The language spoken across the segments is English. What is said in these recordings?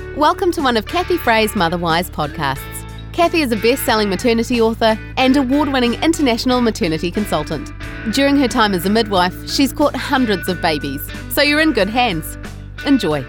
Welcome to one of Kathy Frey's Motherwise podcasts. Kathy is a best-selling maternity author and award-winning international maternity consultant. During her time as a midwife, she's caught hundreds of babies, so you're in good hands. Enjoy.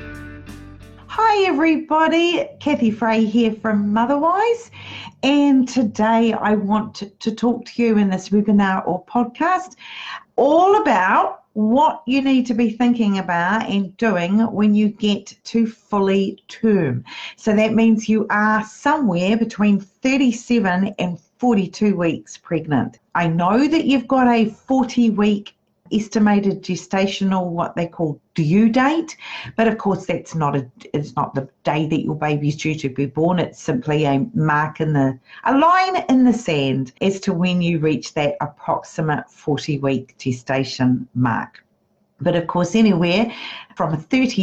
Hi everybody, Kathy Frey here from Motherwise, and today I want to talk to you in this webinar or podcast all about what you need to be thinking about and doing when you get to fully term. So that means you are somewhere between 37 and 42 weeks pregnant. I know that you've got a 40-week estimated gestational, what they call due date, but of course it's not the day that your baby's due to be born. It's simply a line in the sand as to when you reach that approximate 40-week gestation mark. But of course, anywhere from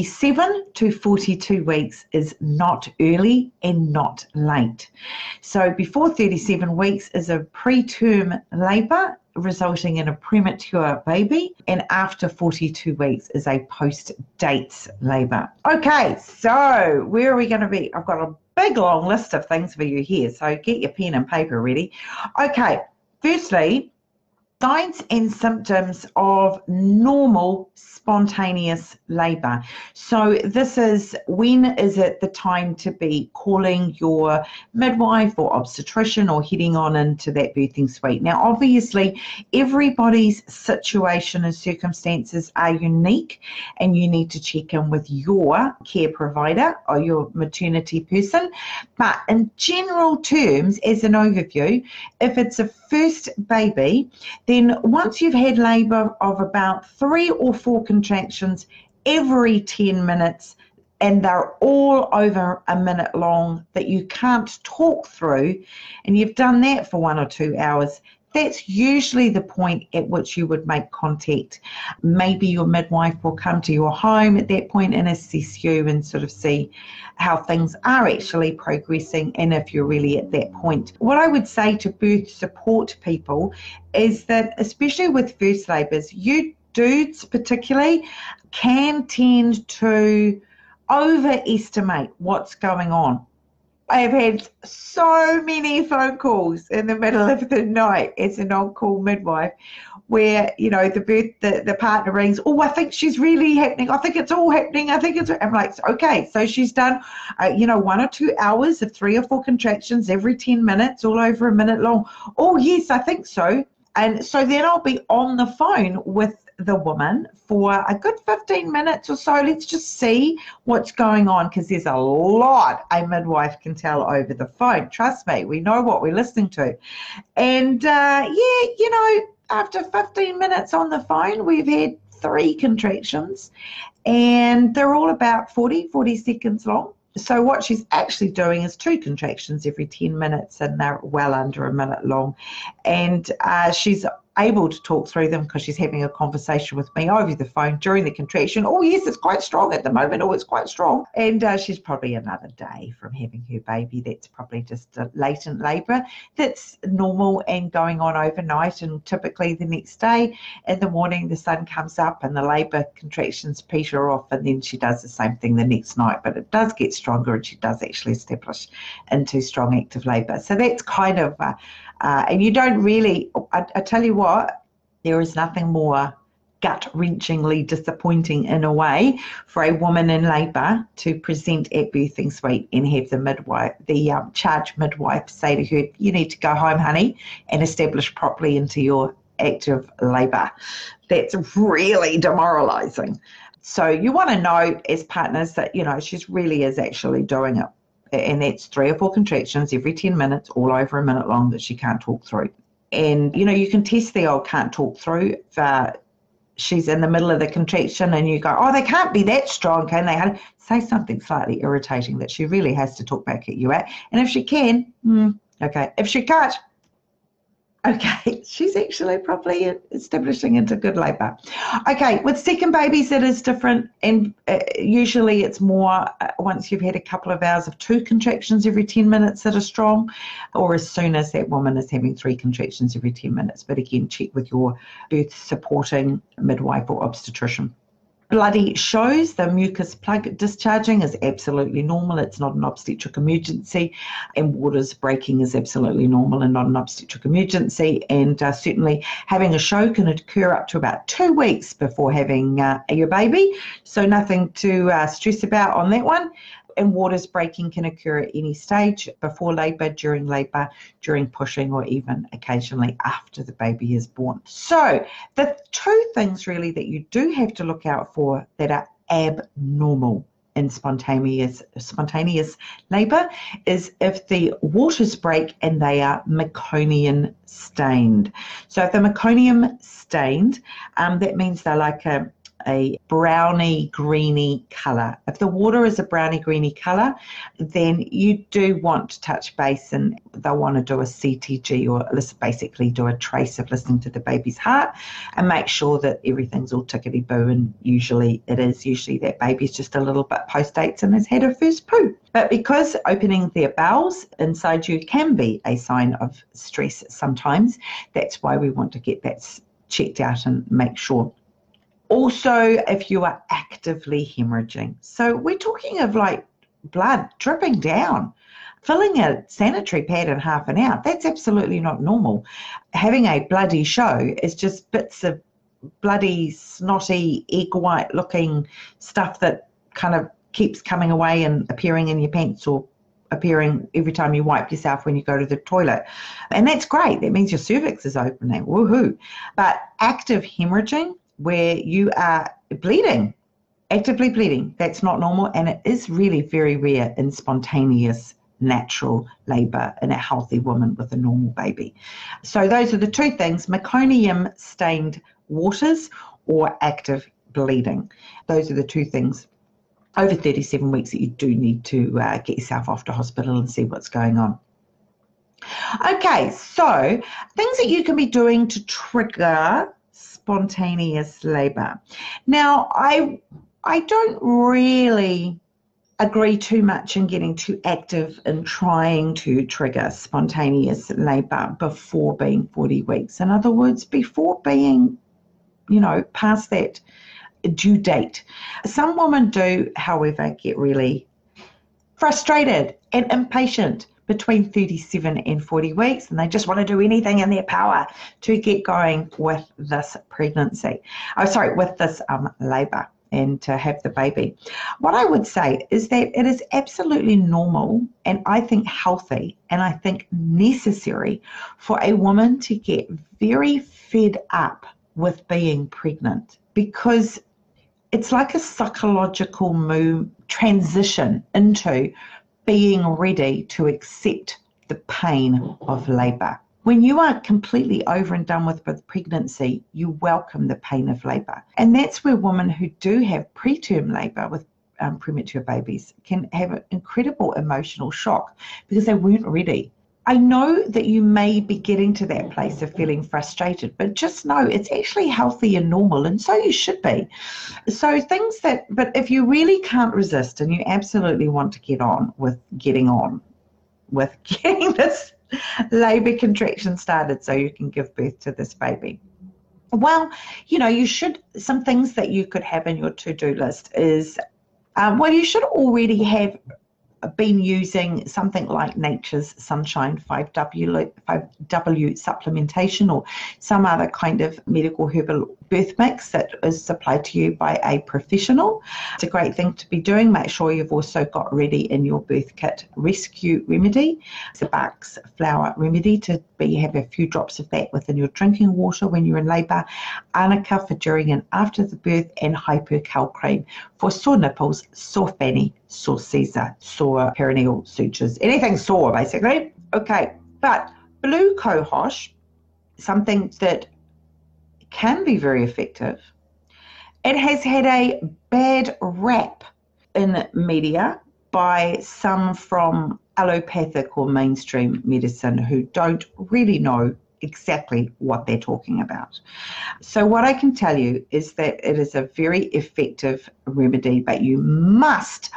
37 to 42 weeks is not early and not late. So before 37 weeks is a preterm labour, resulting in a premature baby, and after 42 weeks is a post-dates labour. Okay, so where are we going to be? I've got a big long list of things for you here, so get your pen and paper ready. Okay, firstly, signs and symptoms of normal spontaneous labour. So this is, when is it the time to be calling your midwife or obstetrician or heading on into that birthing suite? Now, obviously, everybody's situation and circumstances are unique, and you need to check in with your care provider or your maternity person. But in general terms, as an overview, if it's a first baby, then once you've had labour of about 3 or 4 contractions every 10 minutes, and they're all over a minute long that you can't talk through, and you've done that for 1 or 2 hours, that's usually the point at which you would make contact. Maybe your midwife will come to your home at that point and assess you and sort of see how things are actually progressing, and if you're really at that point. What I would say to birth support people is that, especially with first labours, you dudes particularly can tend to overestimate what's going on. I have had so many phone calls in the middle of the night as an on-call midwife where, you know, the partner rings, oh, I think she's really happening. I think it's all happening. I'm like, okay, so she's done, 1 or 2 hours of 3 or 4 contractions every 10 minutes, all over a minute long. Oh, yes, I think so. And so then I'll be on the phone with the woman for a good 15 minutes or so. Let's just see what's going on, because there's a lot a midwife can tell over the phone. Trust me, we know what we're listening to. And after 15 minutes on the phone, we've had 3 contractions, and they're all about 40 seconds long. So what she's actually doing is 2 contractions every 10 minutes, and they're well under a minute long. And she's able to talk through them because she's having a conversation with me over the phone during the contraction. Oh, yes, it's quite strong at the moment. Oh, it's quite strong. And she's probably another day from having her baby. That's probably just a latent labour that's normal and going on overnight. And typically the next day in the morning, the sun comes up and the labour contractions peter off, and then she does the same thing the next night. But it does get stronger, and she does actually establish into strong active labour. So that's kind of... and you don't really, I tell you what, there is nothing more gut-wrenchingly disappointing in a way for a woman in labour to present at birthing suite and have the charge midwife say to her, you need to go home, honey, and establish properly into your active labour. That's really demoralising. So you want to know as partners that, she really is actually doing it. And that's 3 or 4 contractions every 10 minutes, all over a minute long, that she can't talk through. And, you can test the old can't talk through if she's in the middle of the contraction and you go, oh, they can't be that strong, can they? Say something slightly irritating that she really has to talk back at you at. And if she can, okay. If she can't, okay, she's actually probably establishing into good labour. Okay, with second babies it is different, and usually it's more once you've had a couple of hours of 2 contractions every 10 minutes that are strong, or as soon as that woman is having 3 contractions every 10 minutes. But again, check with your birth supporting midwife or obstetrician. Bloody shows, the mucus plug discharging is absolutely normal. It's not an obstetric emergency, and waters breaking is absolutely normal and not an obstetric emergency. And certainly having a show can occur up to about 2 weeks before having your baby. So nothing to stress about on that one. And waters breaking can occur at any stage, before labour, during pushing, or even occasionally after the baby is born. So the two things really that you do have to look out for that are abnormal in spontaneous labour is if the waters break and they are meconium stained. So if they're meconium stained, that means they're like a browny greeny colour. If the water is a browny greeny colour, then you do want to touch base, and they'll want to do a CTG, or basically do a trace of listening to the baby's heart and make sure that everything's all tickety-boo, and usually it is. Usually that baby's just a little bit post-dates and has had her first poo. But because opening their bowels inside you can be a sign of stress sometimes, that's why we want to get that checked out and make sure. Also, if you are actively hemorrhaging. So we're talking of like blood dripping down, filling a sanitary pad in half an hour. That's absolutely not normal. Having a bloody show is just bits of bloody, snotty, egg white looking stuff that kind of keeps coming away and appearing in your pants, or appearing every time you wipe yourself when you go to the toilet. And that's great. That means your cervix is opening. Woohoo. But active hemorrhaging, where you are bleeding, actively bleeding, that's not normal, and it is really very rare in spontaneous natural labour in a healthy woman with a normal baby. So those are the two things: meconium stained waters or active bleeding. Those are the two things over 37 weeks that you do need to get yourself off to hospital and see what's going on. Okay, so things that you can be doing to trigger spontaneous labour. Now, I don't really agree too much in getting too active in trying to trigger spontaneous labour before being 40 weeks. In other words, before being, past that due date. Some women do, however, get really frustrated and impatient between 37 and 40 weeks, and they just want to do anything in their power to get going with this pregnancy. With this labour and to have the baby. What I would say is that it is absolutely normal, and I think healthy, and I think necessary for a woman to get very fed up with being pregnant, because it's like a psychological transition into being ready to accept the pain of labour. When you are completely over and done with pregnancy, you welcome the pain of labour. And that's where women who do have preterm labour with premature babies can have an incredible emotional shock because they weren't ready. I know that you may be getting to that place of feeling frustrated, but just know it's actually healthy and normal, and so you should be. So but if you really can't resist and you absolutely want to get on with getting this labour contraction started so you can give birth to this baby, well, some things that you could have in your to-do list is, you should already have been using something like Nature's Sunshine 5W supplementation, or some other kind of medical herbal birth mix that is supplied to you by a professional. It's a great thing to be doing. Make sure you've also got ready in your birth kit Rescue Remedy. It's a Bach's flower remedy to have a few drops of that within your drinking water when you're in labour, arnica for during and after the birth, and Hypercal cream for sore nipples, sore fanny, sore Caesar, sore perineal sutures, anything sore basically. Okay, but blue cohosh, something that can be very effective. It has had a bad rap in media by some from allopathic or mainstream medicine who don't really know exactly what they're talking about. So what I can tell you is that it is a very effective remedy, but you must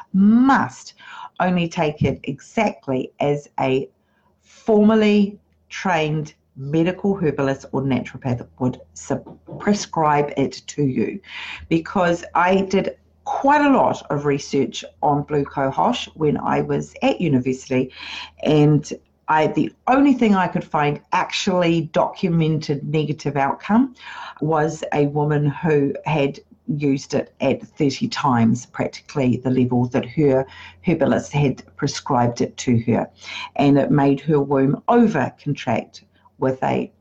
only take it exactly as a formally trained medical herbalist or naturopath would prescribe it to you, because I did quite a lot of research on blue cohosh when I was at university, and the only thing I could find actually documented negative outcome was a woman who had used it at 30 times practically the level that her herbalist had prescribed it to her, and it made her womb over contract with a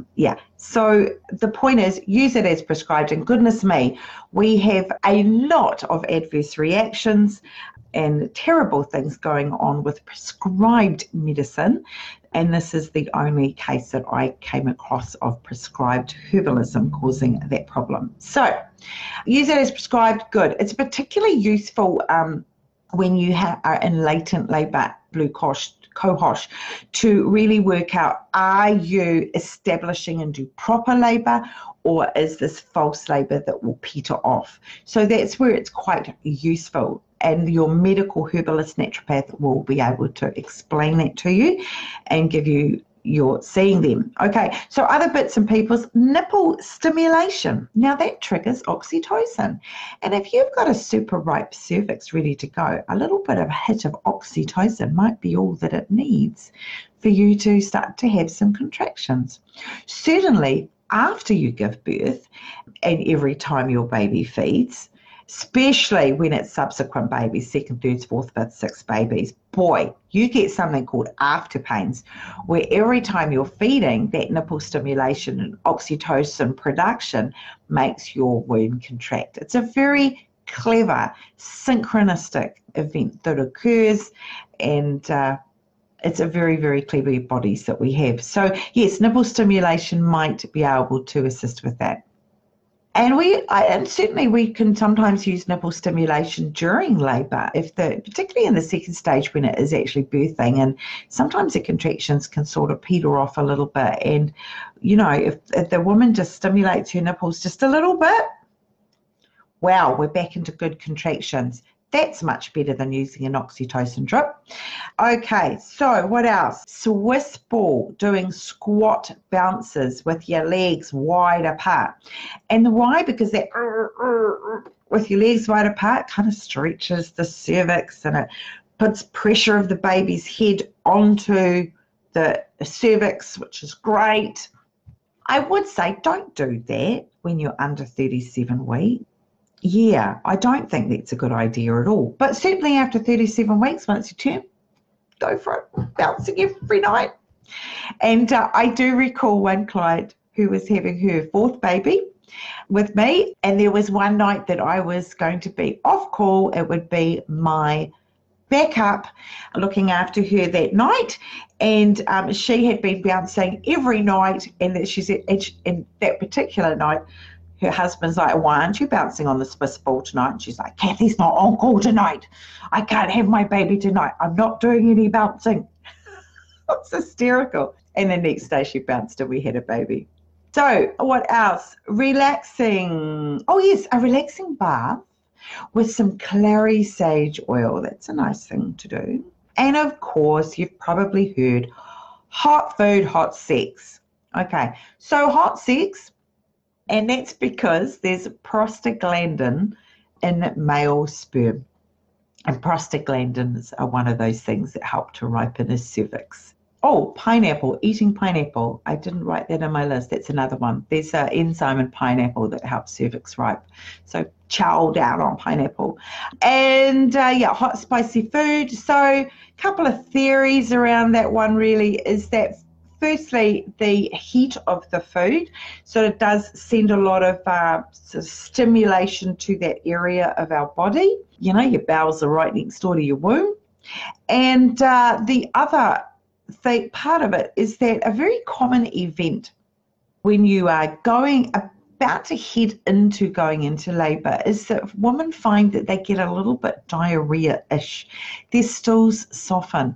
so the point is, use it as prescribed, and goodness me, we have a lot of adverse reactions and terrible things going on with prescribed medicine, and this is the only case that I came across of prescribed herbalism causing that problem. So use it as prescribed, good. It's particularly useful when you are in latent labour, blue cohosh, to really work out, are you establishing into proper labour, or is this false labour that will peter off? So that's where it's quite useful, and your medical herbalist naturopath will be able to explain that to you and give you you're seeing them. Okay, so other bits and pieces, nipple stimulation. Now that triggers oxytocin. And if you've got a super ripe cervix ready to go, a little bit of a hit of oxytocin might be all that it needs for you to start to have some contractions. Certainly after you give birth and every time your baby feeds, especially when it's subsequent babies, second, third, fourth, fifth, sixth babies, boy, you get something called after pains, where every time you're feeding, that nipple stimulation and oxytocin production makes your womb contract. It's a very clever, synchronistic event that occurs, and it's a very, very clever bodies that we have. So yes, nipple stimulation might be able to assist with that. And certainly we can sometimes use nipple stimulation during labour, particularly in the second stage when it is actually birthing, and sometimes the contractions can sort of peter off a little bit. And if the woman just stimulates her nipples just a little bit, wow, we're back into good contractions. That's much better than using an oxytocin drip. Okay, so what else? Swiss ball, doing squat bounces with your legs wide apart. And why? Because that with your legs wide apart kind of stretches the cervix, and it puts pressure of the baby's head onto the cervix, which is great. I would say don't do that when you're under 37 weeks. Yeah, I don't think that's a good idea at all. But certainly after 37 weeks, once you turn, go for it, bouncing every night. And I do recall one client who was having her fourth baby with me, and there was one night that I was going to be off call. It would be my backup looking after her that night, and she had been bouncing every night, and that she said, and that particular night, her husband's like, why aren't you bouncing on the Swiss ball tonight? And she's like, Kathy's not on call tonight. I can't have my baby tonight. I'm not doing any bouncing. It's hysterical. And the next day she bounced and we had a baby. So what else? Relaxing. Oh yes, a relaxing bath with some clary sage oil. That's a nice thing to do. And of course, you've probably heard hot food, hot sex. Okay, so hot sex, and that's because there's prostaglandin in male sperm. And prostaglandins are one of those things that help to ripen a cervix. Oh, pineapple, eating pineapple. I didn't write that in my list. That's another one. There's an enzyme in pineapple that helps cervix ripe. So chow down on pineapple. And hot spicy food. So a couple of theories around that one really is that firstly, the heat of the food, so it does send a lot of sort of stimulation to that area of our body. Your bowels are right next door to your womb. And the other part of it is that a very common event when you are about to head into going into labour is that women find that they get a little bit diarrhea-ish. Their stools soften.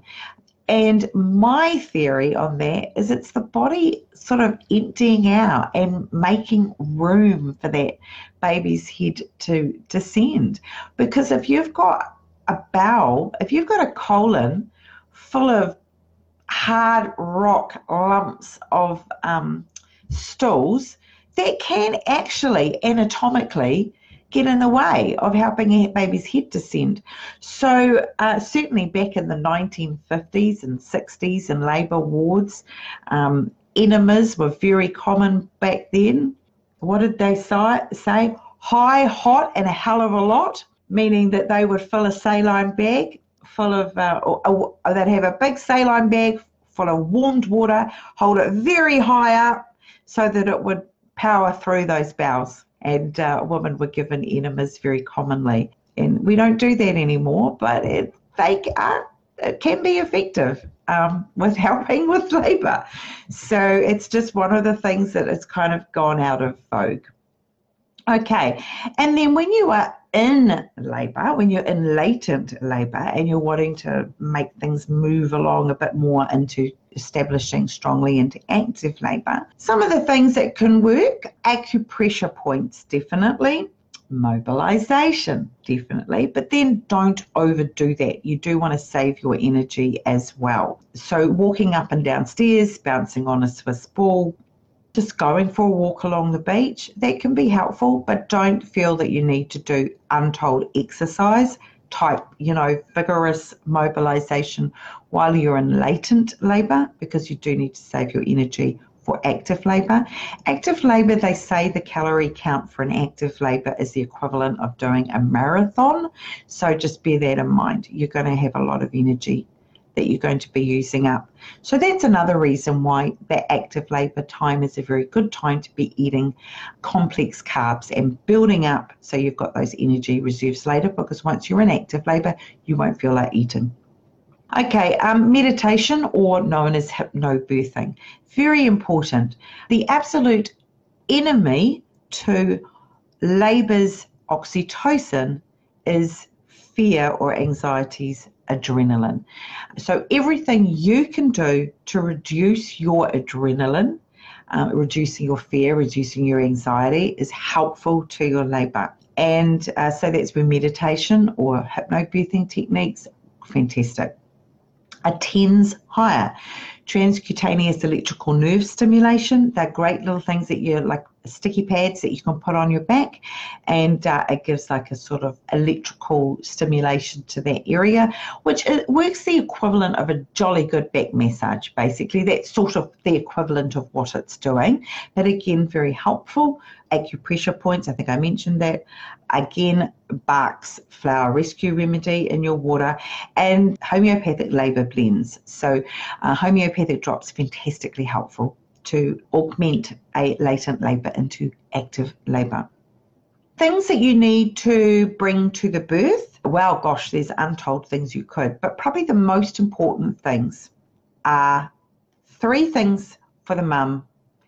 And my theory on that is it's the body sort of emptying out and making room for that baby's head to descend. Because if you've got a colon full of hard rock lumps of stools that can actually anatomically get in the way of helping a baby's head descend. So certainly back in the 1950s and 60s in labour wards, enemas were very common back then. What did they say? High, hot, and a hell of a lot, meaning that they would fill a saline bag full of, they'd have a big saline bag full of warmed water, hold it very high up so that it would power through those bowels. And women were given enemas very commonly. And we don't do that anymore, but it can be effective with helping with labour. So it's just one of the things that has kind of gone out of vogue. Okay, and then when you are in labour, when you're in latent labour and you're wanting to make things move along a bit more into establishing strongly into active labour, some of the things that can work, acupressure points definitely, mobilisation definitely, but then don't overdo that. You do want to save your energy as well. So walking up and down stairs, bouncing on a Swiss ball, just going for a walk along the beach, that can be helpful, but don't feel that you need to do untold exercise type, vigorous mobilisation while you're in latent labour, because you do need to save your energy for active labour. Active labour, they say the calorie count for an active labour is the equivalent of doing a marathon. So just bear that in mind. You're going to have a lot of energy that you're going to be using up. So that's another reason why the active labour time is a very good time to be eating complex carbs and building up so you've got those energy reserves later, because once you're in active labour, you won't feel like eating. Okay, meditation, or known as hypnobirthing. Very important. The absolute enemy to labour's oxytocin is fear or anxiety's adrenaline. So everything you can do to reduce your adrenaline, reducing your fear, reducing your anxiety is helpful to your labour. And so that's where meditation or hypnobirthing techniques, fantastic. A TENS higher. Transcutaneous electrical nerve stimulation. They're great little things that you like, sticky pads that you can put on your back, and it gives like a sort of electrical stimulation to that area, which works the equivalent of a jolly good back massage. Basically, that's sort of the equivalent of what it's doing, but again, very helpful. Acupressure points, I think I mentioned that. Again, Bach's flower rescue remedy in your water, and homeopathic labour blends. So homeopathic drops, fantastically helpful to augment a latent labour into active labour. Things that you need to bring to the birth, well, gosh, there's untold things you could, but probably the most important things are 3 things for the mum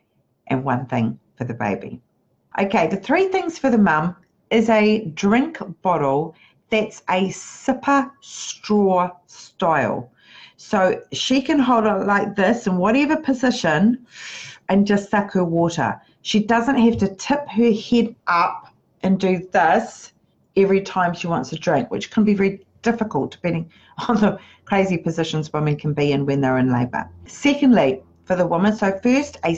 and 1 thing for the baby. Okay, the 3 things for the mum is a drink bottle that's a sipper straw style. So she can hold it like this in whatever position and just suck her water. She doesn't have to tip her head up and do this every time she wants a drink, which can be very difficult depending on the crazy positions women can be in when they're in labour. Secondly, for the woman, so first a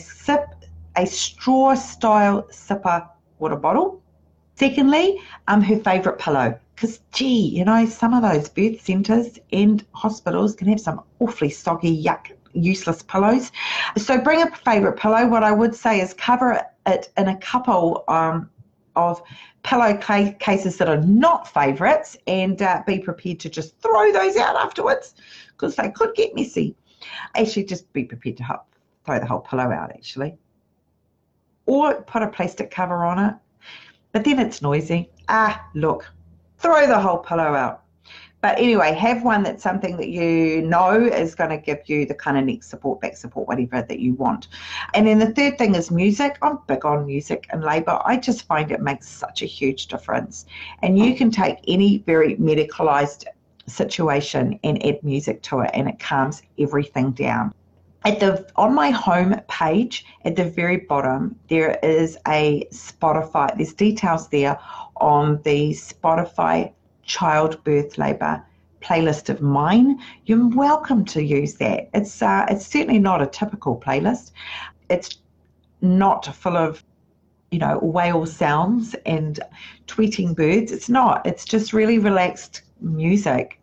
straw style sipper water bottle. Secondly, her favourite pillow. Because, gee, some of those birth centres and hospitals can have some awfully soggy, yuck, useless pillows. So bring a favourite pillow. What I would say is cover it in a couple of pillow cases that are not favourites, and be prepared to just throw those out afterwards, because they could get messy. Actually, just be prepared to throw the whole pillow out, actually. Or put a plastic cover on it. But then it's noisy. Look. Throw the whole pillow out. But anyway, have one that's something that you know is going to give you the kind of neck support, back support, whatever that you want. And then the third thing is music. I'm big on music in labour. I just find it makes such a huge difference. And you can take any very medicalised situation and add music to it, and it calms everything down. On my home page, at the very bottom, there is a Spotify. There's details there on the Spotify childbirth labour playlist of mine, you're welcome to use that. It's certainly not a typical playlist. It's not full of, whale sounds and tweeting birds. It's not. It's just really relaxed music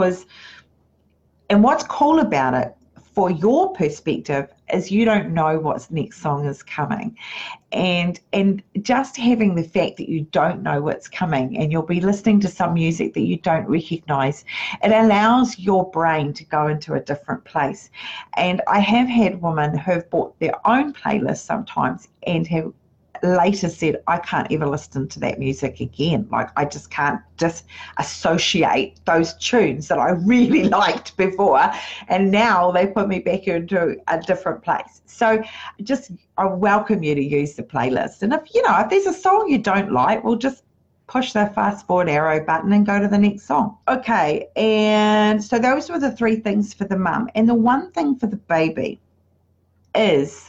and what's cool about it, for your perspective, is you don't know what's next song is coming. And just having the fact that you don't know what's coming and you'll be listening to some music that you don't recognize, it allows your brain to go into a different place. And I have had women who have bought their own playlist sometimes and have later said, I can't ever listen to that music again. Like, I just can't disassociate those tunes that I really liked before, and now they put me back into a different place. So I welcome you to use the playlist. And if there's a song you don't like, we'll just push the fast forward arrow button and go to the next song. Okay, and so those were the 3 things for the mum. And the one thing for the baby is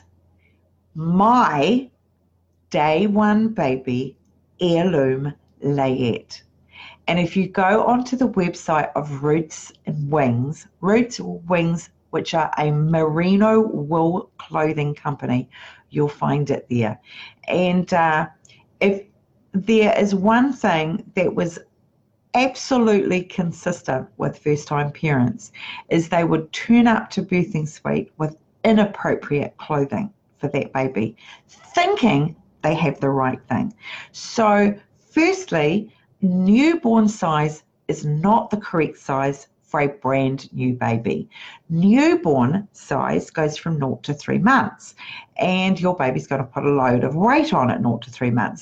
my Day One Baby Heirloom Layette. And if you go onto the website of Roots Wings, which are a merino wool clothing company, you'll find it there. And if there is one thing that was absolutely consistent with first-time parents, is they would turn up to birthing suite with inappropriate clothing for that baby, thinking they have the right thing. So firstly, newborn size is not the correct size for a brand new baby. Newborn size goes from 0 to 3 months, and your baby's going to put a load of weight on at 0 to 3 months.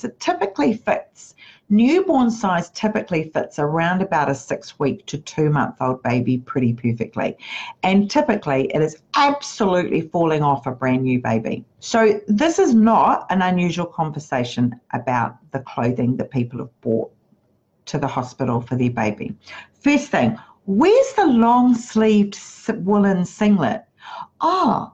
Newborn size typically fits around about a 6-week to 2-month-old baby pretty perfectly. And typically it is absolutely falling off a brand new baby. So this is not an unusual conversation about the clothing that people have bought to the hospital for their baby. First thing, where's the long-sleeved woolen singlet? Oh,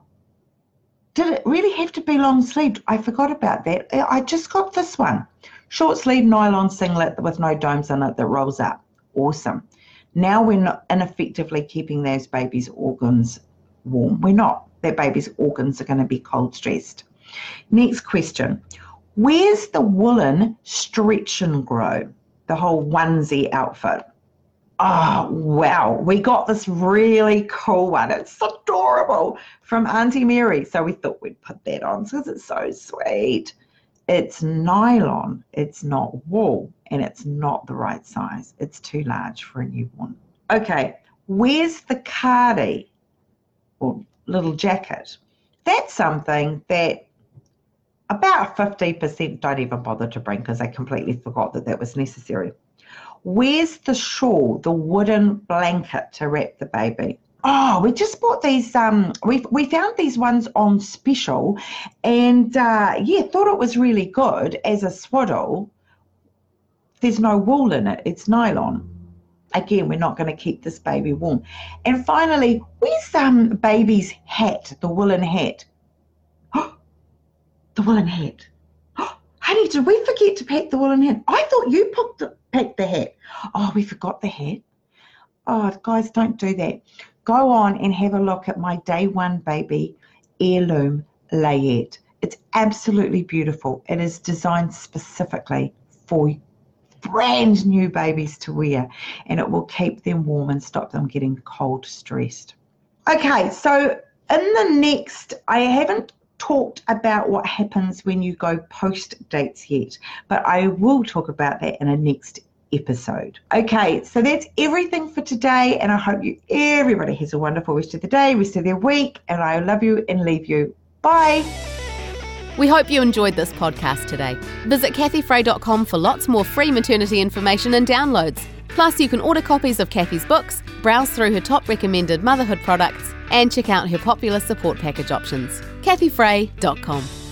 did it really have to be long-sleeved? I forgot about that. I just got this one. Short sleeve nylon singlet with no domes in it that rolls up. Awesome. Now we're not ineffectively keeping those babies' organs warm. We're not. Their babies' organs are going to be cold stressed. Next question. Where's the woolen stretch and grow? The whole onesie outfit. Oh, wow. We got this really cool one. It's adorable from Auntie Mary. So we thought we'd put that on because it's so sweet. It's nylon, it's not wool, and it's not the right size. It's too large for a newborn. Okay, where's the cardi or little jacket? That's something that about 50% don't even bother to bring because they completely forgot that was necessary. Where's the shawl, the wooden blanket to wrap the baby? Oh, we just bought these, we found these ones on special, and thought it was really good as a swaddle. There's no wool in it, it's nylon. Again, we're not going to keep this baby warm. And finally, where's baby's hat, the woolen hat? Oh, the woolen hat. Oh, honey, did we forget to pack the woolen hat? I thought you packed the hat. Oh, we forgot the hat. Oh, guys, don't do that. Go on and have a look at my Day One Baby Heirloom Layette. It's absolutely beautiful. It is designed specifically for brand new babies to wear, and it will keep them warm and stop them getting cold stressed. Okay, so in the next, I haven't talked about what happens when you go post dates yet, but I will talk about that in a next episode. Okay, so that's everything for today, and I hope everybody has a wonderful rest of the day, rest of their week, and I love you and leave you. Bye. We hope you enjoyed this podcast today. Visit kathyfray.com for lots more free maternity information and downloads. Plus, you can order copies of Kathy's books, browse through her top recommended motherhood products, and check out her popular support package options. kathyfray.com.